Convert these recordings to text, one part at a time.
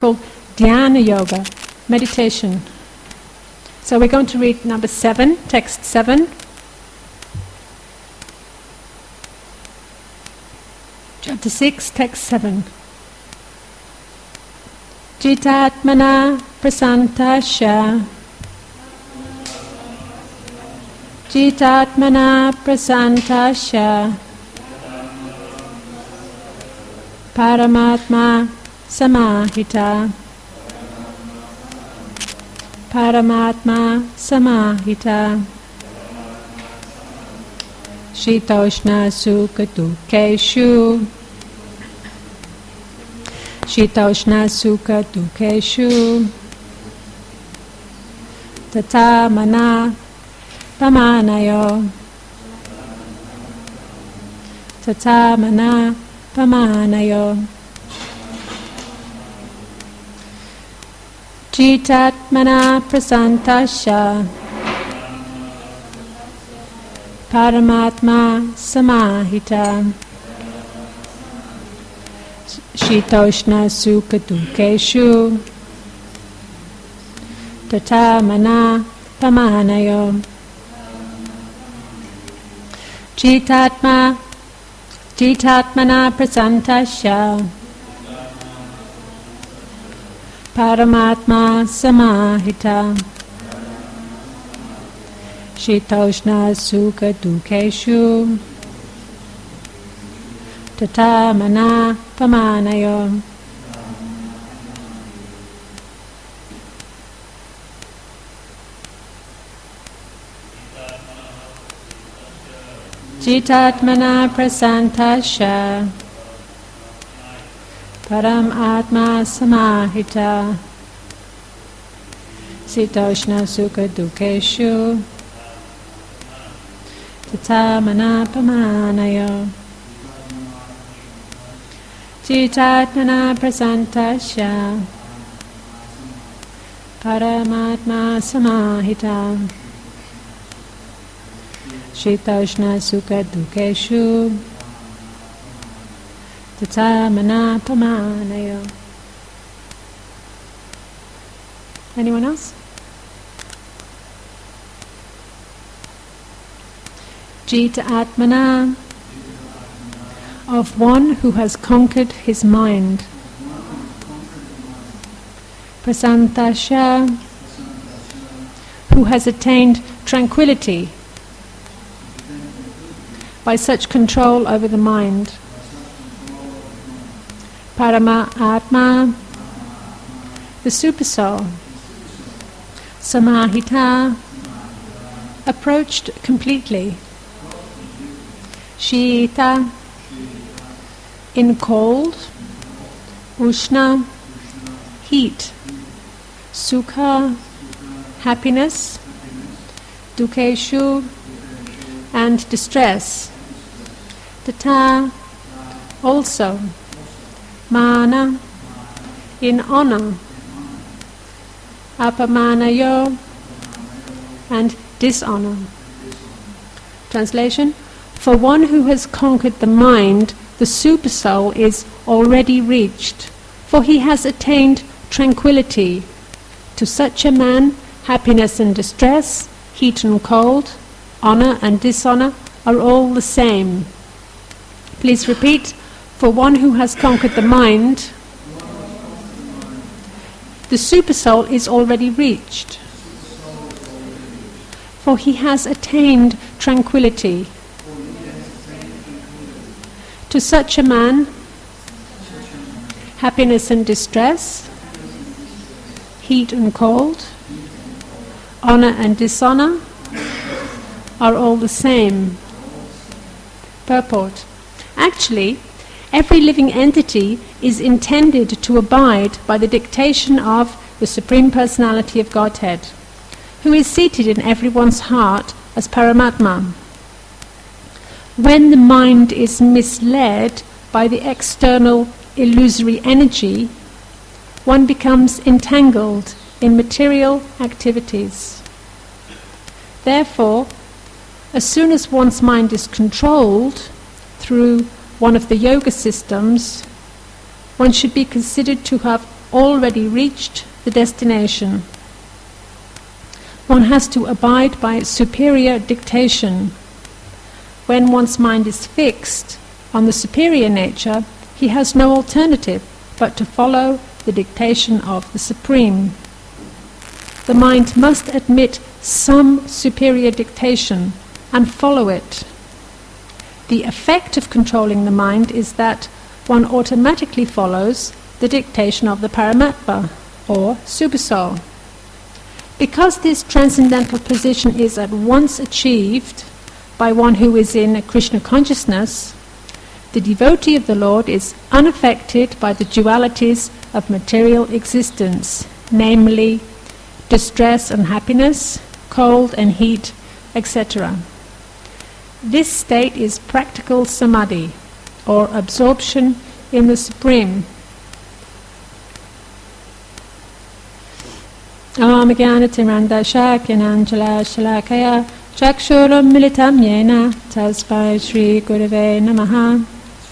called Dhyana Yoga, meditation. So we're going to read number 7, text 7. Chapter 6, text 7. Jitatmana prasantasya. Jitatmana prasantasya. Paramatma samahita. Paramatma samahita. Shitoshna sukha dukeshu. Shitoshna sukha dukeshu. Tata mana pamanayo. Tata mana pamanayo. Jitatmana prasantasya. Paramatma samahita. Shitoshna sukha dukeshu. Tata mana pamanayo. Jitatmana prasantasya. Paramatma samahita. Shitoshna sukha dukeshu. Tata mana pamanayo. Jitatmana prasantasya. Paramatma samahita. Shitoshna sukha dukeshu. Tata mana pamanayo. Jitatmana prasantasya. Paramatma samahita. Shitoshna sukha dukeshu. Tata mana pamanayo. Anyone else? Jita Atmana, of one who has conquered his mind. Prasantasya, who has attained tranquility by such control over the mind. Parama Atma, the Supersoul. Samahita, approached completely. Shita, in cold. Ushna, heat. Sukha, happiness. Dukeshu, and distress. Tata, also. Mana, in honor. Apamanayo, and dishonor. Translation: for one who has conquered the mind, the Supersoul is already reached, for he has attained tranquility. To such a man, happiness and distress, heat and cold, honor and dishonor are all the same. Please repeat. For one who has conquered the mind, the Supersoul is already reached, for he has attained tranquility. To such a man, happiness and distress, heat and cold, honor and dishonor are all the same. Purport: actually, every living entity is intended to abide by the dictation of the Supreme Personality of Godhead, who is seated in everyone's heart as Paramatma. When the mind is misled by the external illusory energy, one becomes entangled in material activities. Therefore, as soon as one's mind is controlled through one of the yoga systems, one should be considered to have already reached the destination. One has to abide by superior dictation. When one's mind is fixed on the superior nature, he has no alternative but to follow the dictation of the Supreme. The mind must admit some superior dictation and follow it. The effect of controlling the mind is that one automatically follows the dictation of the Paramatma, or Supersoul. Because this transcendental position is at once achieved by one who is in Krishna consciousness, the devotee of the Lord is unaffected by the dualities of material existence, namely distress and happiness, cold and heat, etc. This state is practical samadhi, or absorption in the Supreme. Om Jnana-Timirandasya Jnananjala Shalakaya Chakshuram Militam Yena Tasmai Shri Gurave Namaha.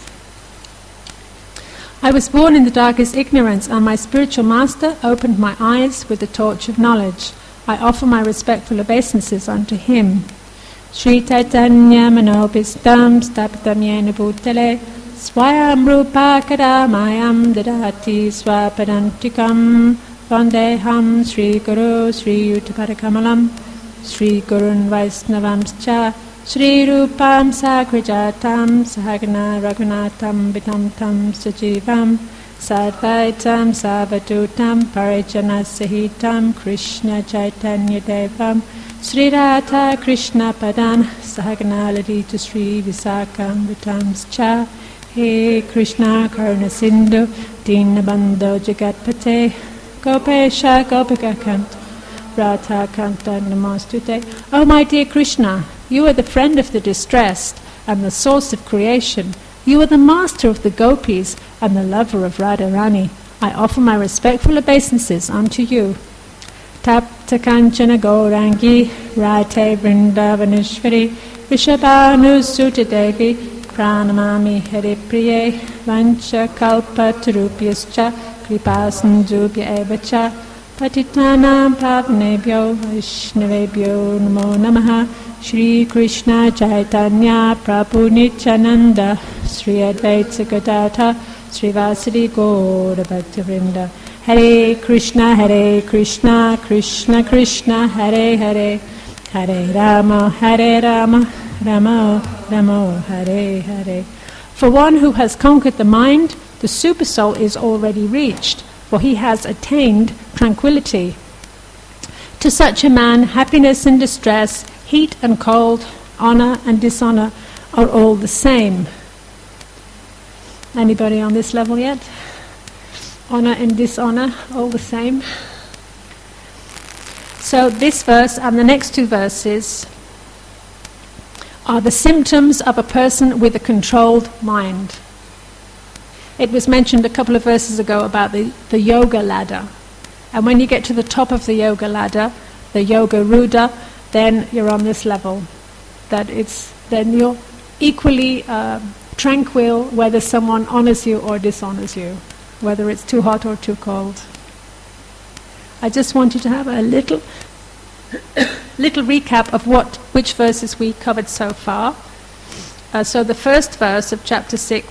I was born in the darkest ignorance, and my spiritual master opened my eyes with the torch of knowledge. I offer my respectful obeisances unto him. Sri Chaitanya Manopistam Stapitam Yena Bhutale Swayam Rupa Kadamayam Dadati Swapadantikam Vandeham Sri Guru Sri Yuttapadakamalam Sri Gurun Vaisnavamscha Sri Rupam Sagrajatam Sahagana Raghunatam Vitamtam Sajivam Sadvaitam Savadutam Parijana Sahitam Krishna Chaitanya Devam Sri Radha Krishna Padan Sahagana Ladita Sri Visakam Vitamscha He Krishna Karuna Sindhu Dinabandho Jagatpate Gopesha Gopika Kant Radha Kanta Namostute. Oh my dear Krishna, you are the friend of the distressed and the source of creation. You are the master of the gopis and the lover of Radharani. I offer my respectful obeisances unto you. Tapta Kanchana Gaurangi Radhe Vrindavaneshwari Vishabhanu Devi Pranamami Haripriye Vancha Kalpa Tarupyascha Kripasandubhya Evacha Patitanam Pavanebhyo Vaishnavebhyo Namo Namaha. Shri Krishna Chaitanya Prabhu Nityananda Sri Advaita Gadadhar Sri Vasadi Gaura Bhaktavrinda. Hare Krishna Krishna Krishna Hare Hare Hare Rama Rama Rama Hare Hare. For one who has conquered the mind, the Supersoul is already reached, for he has attained tranquility. To such a man, happiness and distress, heat and cold, honor and dishonor are all the same. Anybody on this level yet? Honor and dishonor, all the same. So this verse and the next two verses are the symptoms of a person with a controlled mind. It was mentioned a couple of verses ago about the yoga ladder. And when you get to the top of the yoga ladder, the yoga ruda, then you're on this level. Then you're equally tranquil whether someone honors you or dishonors you, whether it's too hot or too cold. I just want you to have a little recap of which verses we covered so far. So the first verse of chapter 6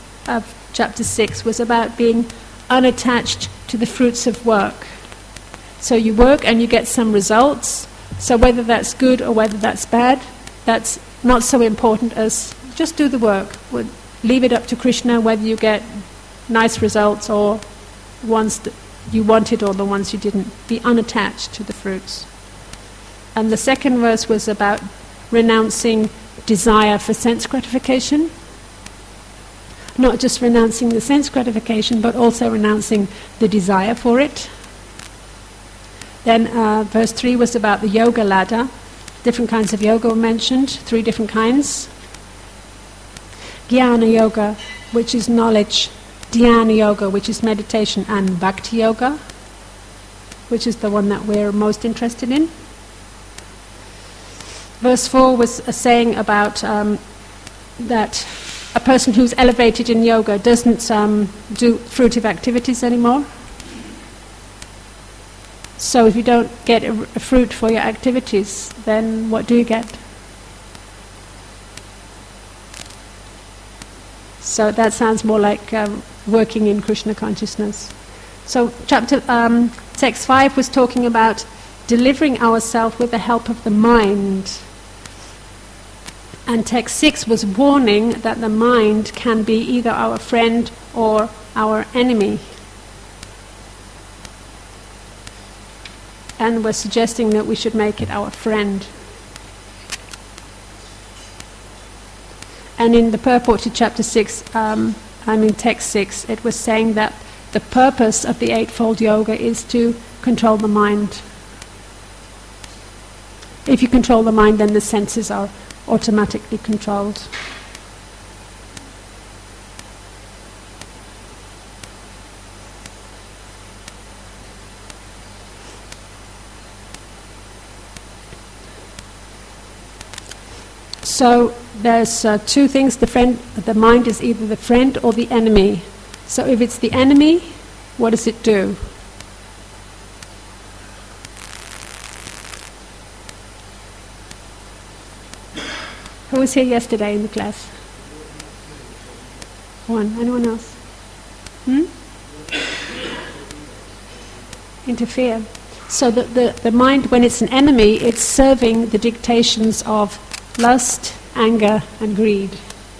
was about being unattached to the fruits of work. So you work and you get some results. So whether that's good or whether that's bad, that's not so important as just do the work. Leave it up to Krishna whether you get nice results or ones that you wanted or the ones you didn't. Be unattached to the fruits. And the second verse was about renouncing desire for sense gratification. Not just renouncing the sense gratification, but also renouncing the desire for it. Then verse 3 was about the yoga ladder. Different kinds of yoga were mentioned, 3 different kinds. Jnana yoga, which is knowledge. Dhyana yoga, which is meditation. And bhakti yoga, which is the one that we're most interested in. Verse 4 was a saying about that a person who's elevated in yoga doesn't do fruitive activities anymore. So if you don't get a fruit for your activities, then what do you get? So that sounds more like working in Krishna consciousness. So text 5 was talking about delivering ourselves with the help of the mind. And text 6 was warning that the mind can be either our friend or our enemy. And was suggesting that we should make it our friend. And in the purport to chapter 6, text 6, it was saying that the purpose of the Eightfold Yoga is to control the mind. If you control the mind, then the senses are automatically controlled. So there's two things. The mind is either the friend or the enemy. So if it's the enemy, what does it do? Who was here yesterday in the class? One. Anyone else? Interfere. So the mind, when it's an enemy, it's serving the dictations of lust, anger, and greed.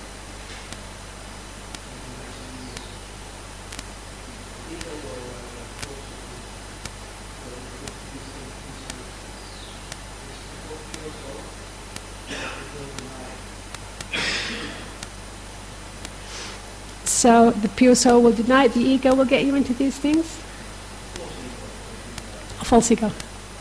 So the pure soul will deny it, the ego will get you into these things? False ego.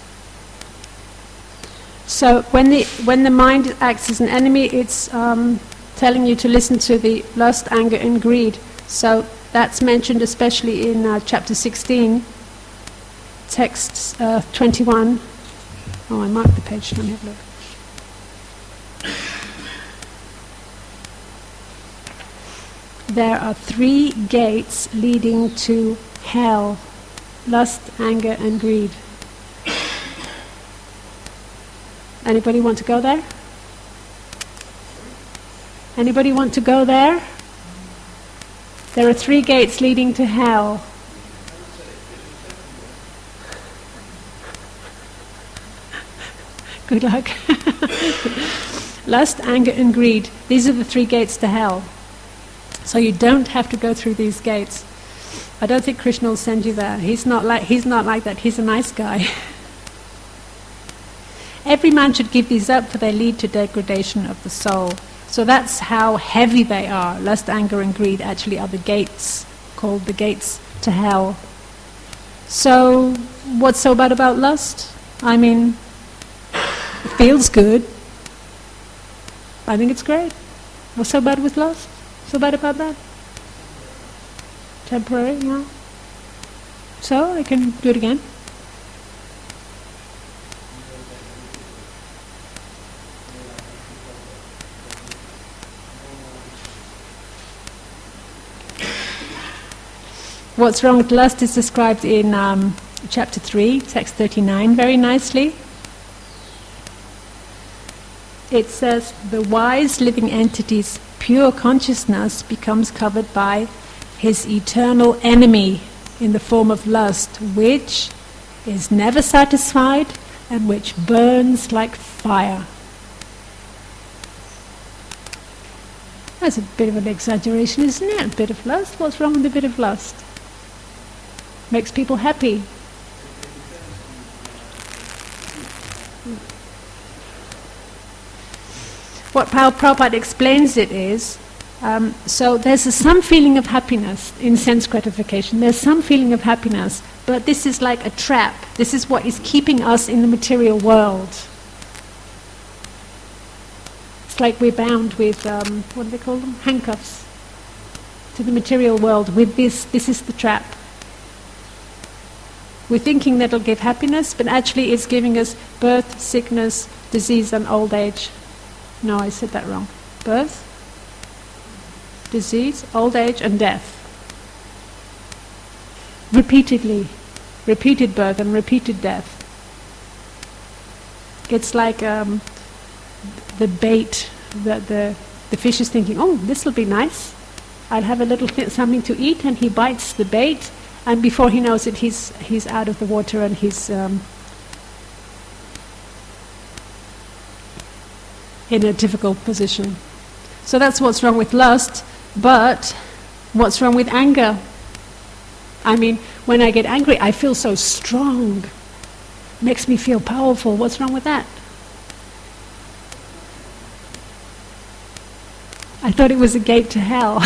So when the mind acts as an enemy, it's telling you to listen to the lust, anger and greed. So that's mentioned especially in chapter 16, text 21. Oh, I marked the page, let me have a look. There are 3 gates leading to hell: lust, anger and greed. Anybody want to go there? Anybody want to go there? There are 3 gates leading to hell. Good luck. Lust, anger and greed. These are the 3 gates to hell. So you don't have to go through these gates. I don't think Krishna will send you there. He's not like that. He's a nice guy. Every man should give these up, for they lead to degradation of the soul. So that's how heavy they are. Lust, anger and greed actually are the gates, called the gates to hell. So what's so bad about lust? I mean, it feels good. I think it's great. What's so bad with lust? So bad about that? Temporary, yeah. So I can do it again. What's wrong with lust is described in chapter 3, text 39, very nicely. It says, the wise living entity's pure consciousness becomes covered by his eternal enemy in the form of lust, which is never satisfied and which burns like fire. That's a bit of an exaggeration, isn't it? A bit of lust? What's wrong with a bit of lust? Makes people happy. How Prabhupada explains it is, so there's some feeling of happiness in sense gratification. There's some feeling of happiness, but this is like a trap. This is what is keeping us in the material world. It's like we're bound with, what do they call them? Handcuffs to the material world with this. This is the trap. We're thinking that it'll give happiness, but actually it's giving us birth, sickness, disease and old age. No, I said that wrong. Birth, disease, old age and death. Repeatedly. repeated birth and repeated death. It's like the bait that the fish is thinking, oh, this will be nice. I'll have a little something to eat, and he bites the bait, and before he knows it, he's out of the water and he's in a difficult position. So that's what's wrong with lust. But what's wrong with anger? I mean, when I get angry, I feel so strong. Makes me feel powerful. What's wrong with that? I thought it was a gate to hell.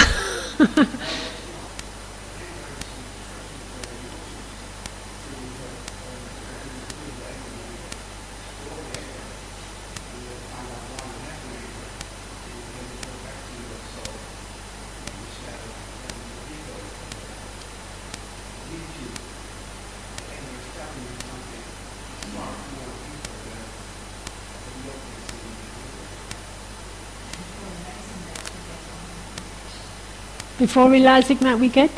Before realizing that we get?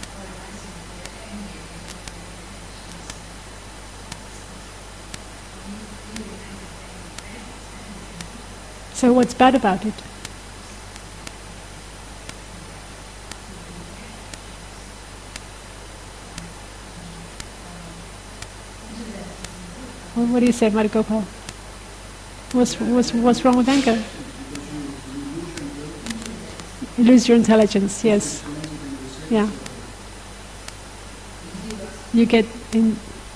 So what's bad about it? Well, what do you say, Margopal? What's wrong with anger? You lose your intelligence, yes. Yeah. You get in...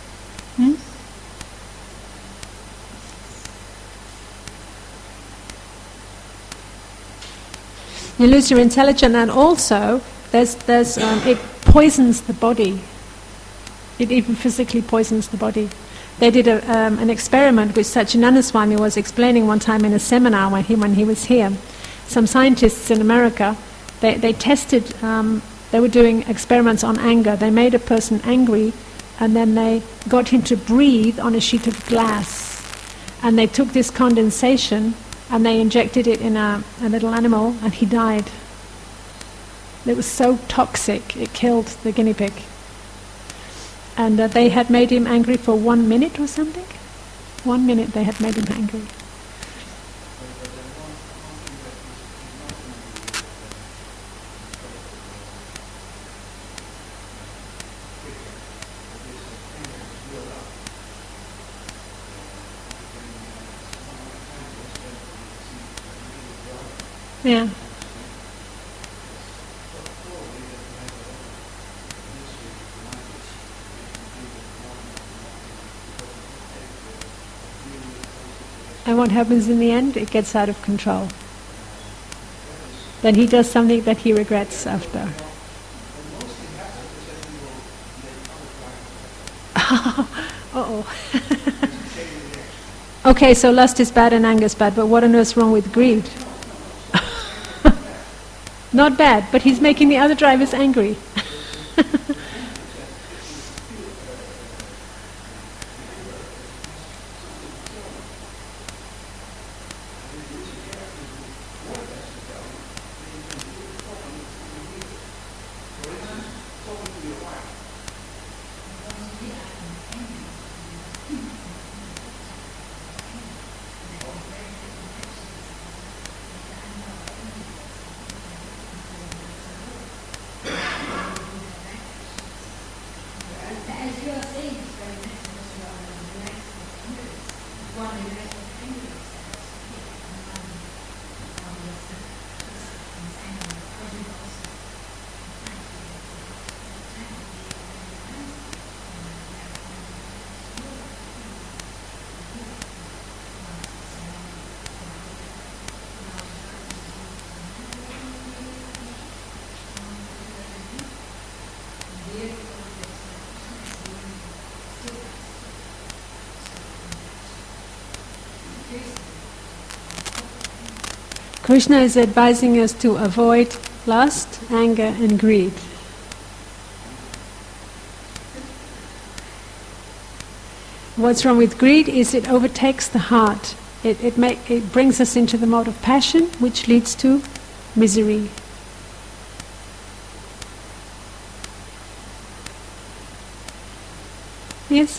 You lose your intelligence, and also it poisons the body. It even physically poisons the body. They did an experiment which Satchidananda Swami was explaining one time in a seminar when he was here. Some scientists in America, they tested, they were doing experiments on anger. They made a person angry, and then they got him to breathe on a sheet of glass. And they took this condensation and they injected it in a little animal, and he died. It was so toxic, it killed the guinea pig. And they had made him angry for 1 minute or something. 1 minute they had made him angry. Yeah. And what happens in the end? It gets out of control. Then he does something that he regrets after. Uh-oh. Okay, so lust is bad and anger is bad, but what on earth's wrong with greed? Not bad, but he's making the other drivers angry. Krishna is advising us to avoid lust, anger and greed. What's wrong with greed is it overtakes the heart. It brings us into the mode of passion, which leads to misery. Yes?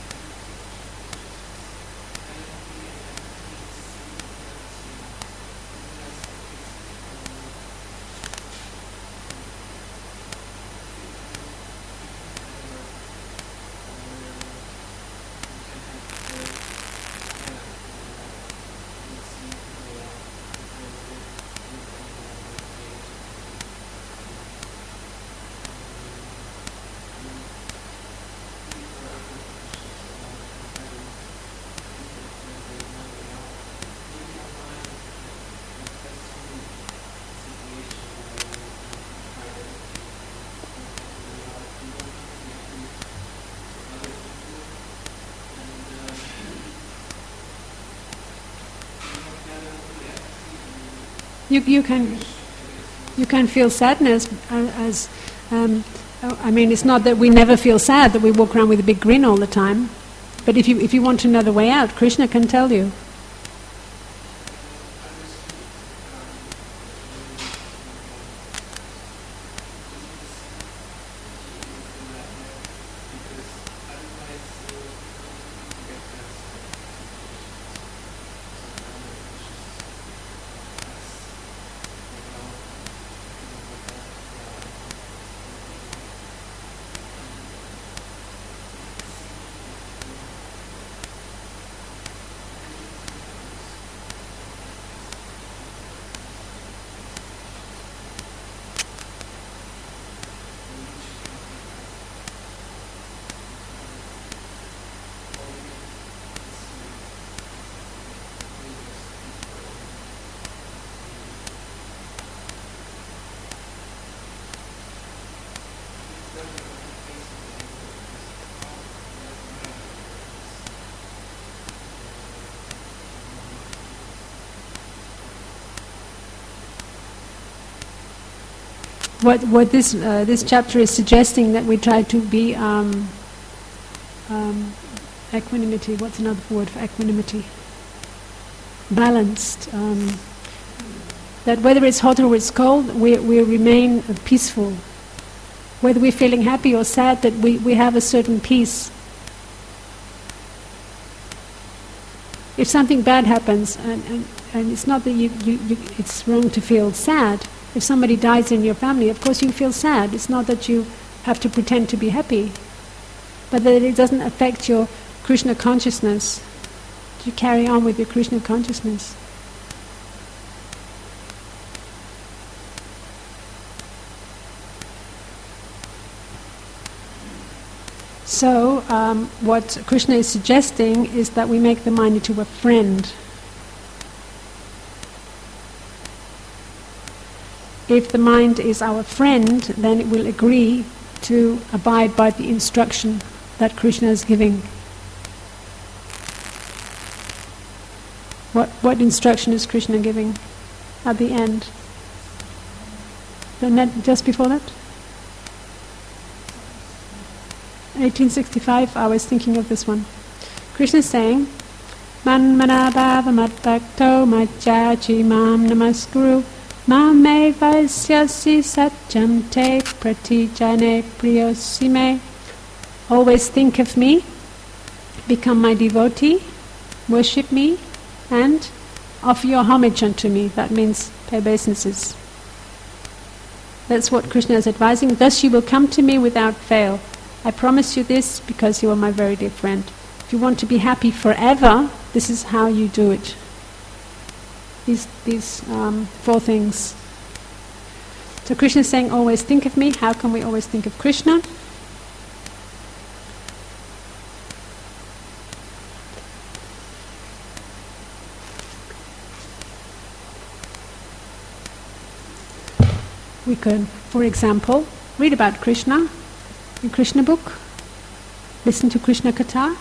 You can feel sadness as I mean, it's not that we never feel sad, that we walk around with a big grin all the time. But if you want to know the way out, Krishna can tell you. What this chapter is suggesting, that we try to be equanimity. What's another word for equanimity? Balanced. That whether it's hot or it's cold, we remain peaceful. Whether we're feeling happy or sad, that we have a certain peace. If something bad happens, and it's not that it's wrong to feel sad. If somebody dies in your family, of course you feel sad. It's not that you have to pretend to be happy, but that it doesn't affect your Krishna consciousness. You carry on with your Krishna consciousness. So, what Krishna is suggesting is that we make the mind into a friend. If the mind is our friend, then it will agree to abide by the instruction that Krishna is giving. What instruction is Krishna giving at the end? Just before that? 1865, I was thinking of this one. Krishna is saying, Manmana bhava madbhakto majjaji mam namaskuru Mame vasyasi satjam te pratijane priyosime. Always think of me, become my devotee, worship me, and offer your homage unto me. That means pay obeisances. That's what Krishna is advising. Thus you will come to me without fail. I promise you this because you are my very dear friend. If you want to be happy forever, this is how you do it. These four things. So Krishna is saying, always think of me. How can we always think of Krishna? We could, for example, read about Krishna in Krishna book, listen to Krishna Katha.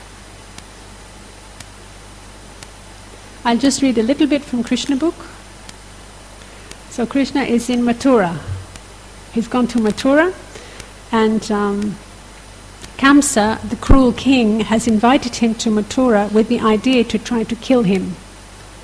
I'll just read a little bit from Krishna book. So Krishna is in Mathura. He's gone to Mathura, and Kamsa, the cruel king, has invited him to Mathura with the idea to try to kill him.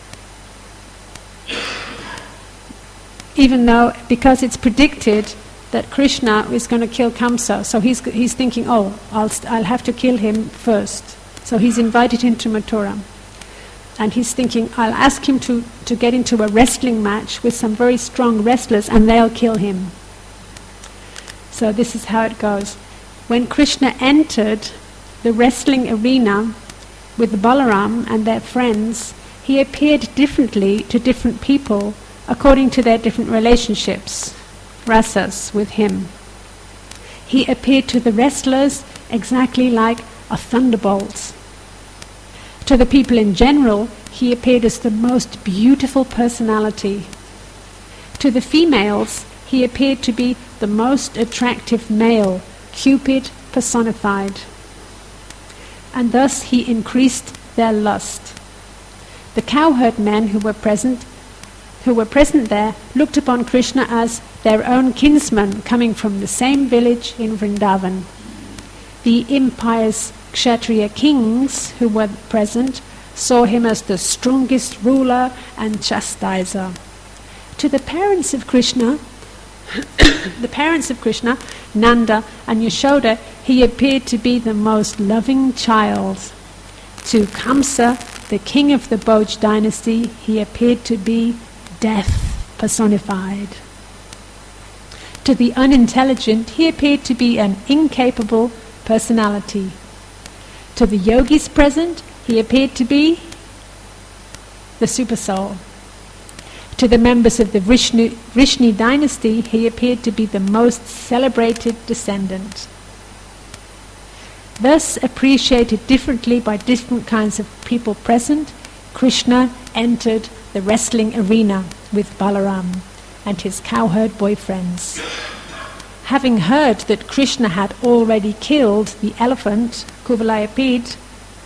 Even though, because it's predicted that Krishna is going to kill Kamsa. So he's thinking, oh, I'll have to kill him first. So he's invited him to Mathura. And he's thinking, I'll ask him to get into a wrestling match with some very strong wrestlers and they'll kill him. So this is how it goes. When Krishna entered the wrestling arena with Balaram and their friends, he appeared differently to different people according to their different relationships, rasas, with him. He appeared to the wrestlers exactly like a thunderbolt. To the people in general, he appeared as the most beautiful personality. To the females, he appeared to be the most attractive male, Cupid personified. And thus he increased their lust. The cowherd men who were present there looked upon Krishna as their own kinsman coming from the same village in Vrindavan. The impious Kshatriya kings who were present saw him as the strongest ruler and chastiser. To the parents of Krishna, Nanda and Yashoda, he appeared to be the most loving child. To Kamsa, the king of the Bhoj dynasty, he appeared to be death personified. To the unintelligent, he appeared to be an incapable personality. To the yogis present, he appeared to be the supersoul. To the members of the Vrishni dynasty, he appeared to be the most celebrated descendant. Thus appreciated differently by different kinds of people present, Krishna entered the wrestling arena with Balaram and his cowherd boyfriends. Having heard that Krishna had already killed the elephant, Kuvalayapid,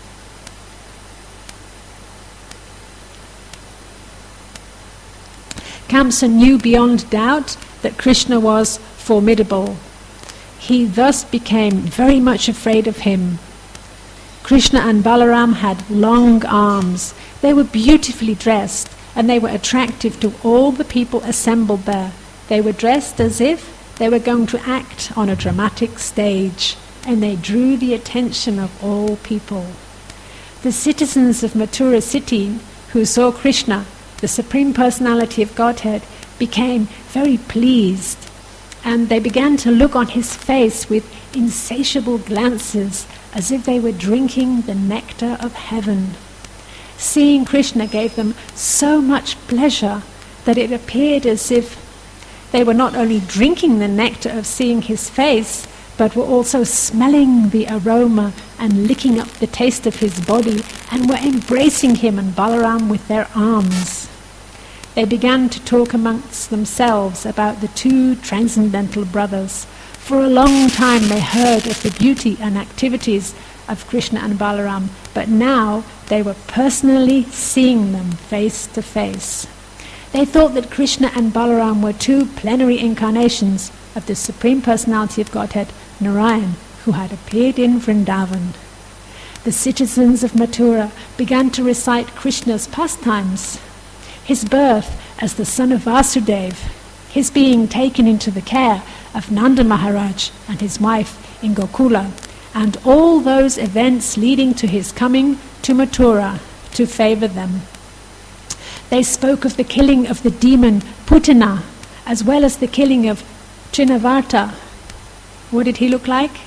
Kamsa knew beyond doubt that Krishna was formidable. He thus became very much afraid of him. Krishna and Balaram had long arms. They were beautifully dressed and they were attractive to all the people assembled there. They were dressed as if they were going to act on a dramatic stage, and they drew the attention of all people. The citizens of Mathura city who saw Krishna, the Supreme Personality of Godhead, became very pleased, and they began to look on his face with insatiable glances as if they were drinking the nectar of heaven. Seeing Krishna gave them so much pleasure that it appeared as if they were not only drinking the nectar of seeing his face, but were also smelling the aroma and licking up the taste of his body, and were embracing him and Balaram with their arms. They began to talk amongst themselves about the two transcendental brothers. For a long time they heard of the beauty and activities of Krishna and Balaram, but now they were personally seeing them face to face. They thought that Krishna and Balaram were two plenary incarnations of the Supreme Personality of Godhead, Narayan, who had appeared in Vrindavan. The citizens of Mathura began to recite Krishna's pastimes, his birth as the son of Vasudeva, his being taken into the care of Nanda Maharaj and his wife in Gokula, and all those events leading to his coming to Mathura to favor them. They spoke of the killing of the demon Putana, as well as the killing of Trinavarta. What did he look like?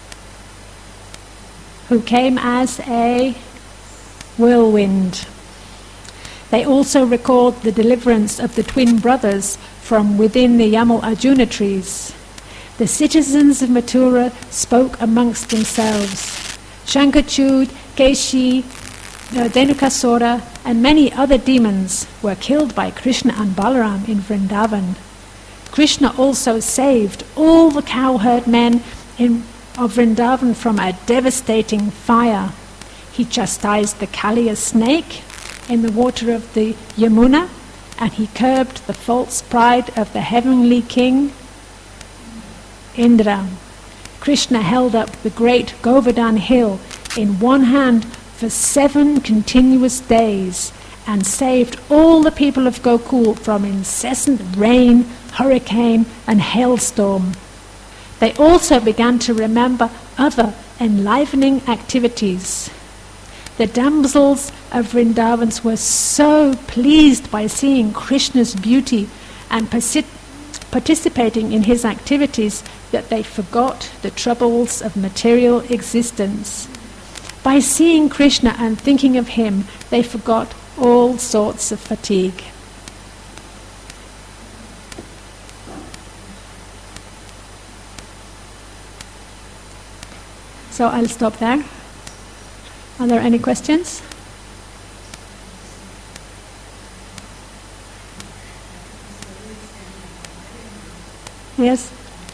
Who came as a whirlwind. They also recalled the deliverance of the twin brothers from within the Yamal Arjuna trees. The citizens of Mathura spoke amongst themselves. Shankachud, Keshi, Dhenukasura and many other demons were killed by Krishna and Balaram in Vrindavan. Krishna also saved all the cowherd men of Vrindavan from a devastating fire. He chastised the Kaliya snake in the water of the Yamuna, and he curbed the false pride of the heavenly king Indra. Krishna held up the great Govardhan hill in one hand for 7 continuous days and saved all the people of Gokul from incessant rain, hurricane and hailstorm. They also began to remember other enlivening activities. The damsels of Vrindavan were so pleased by seeing Krishna's beauty and participating in his activities that they forgot the troubles of material existence. By seeing Krishna and thinking of him, they forgot all sorts of fatigue. So I'll stop there. Are there any questions? Yes?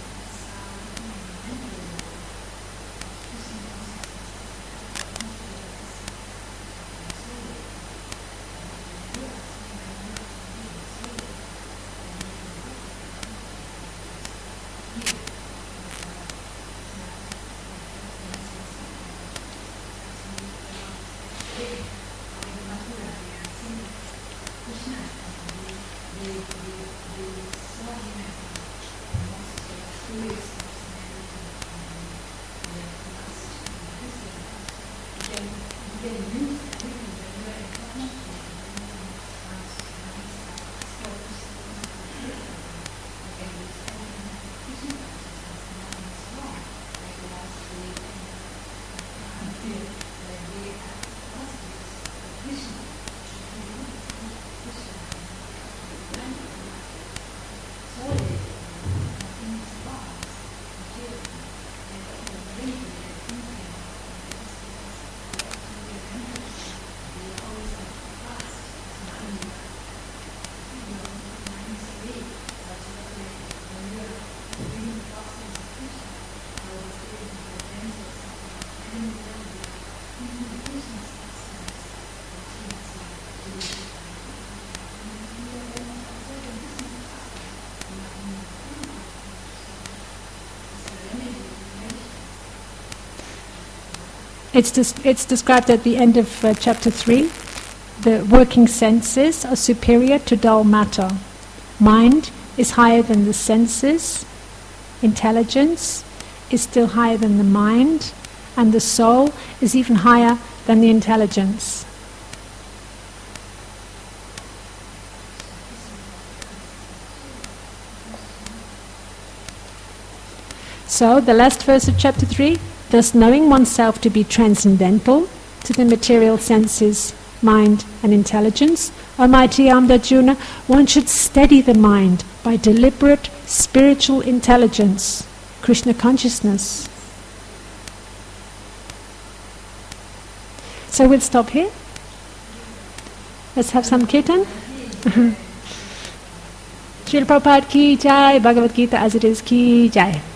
It's described at the end of chapter 3. The working senses are superior to dull matter. Mind is higher than the senses. Intelligence is still higher than the mind. And the soul is even higher than the intelligence. So, the last verse of chapter 3, thus knowing oneself to be transcendental to the material senses, mind and intelligence, Almighty Amdarjuna, one should steady the mind by deliberate spiritual intelligence, Krishna consciousness. So we'll stop here. Let's have some kirtan. Srila Prabhupada ki jai, Bhagavad Gita as it is ki jai.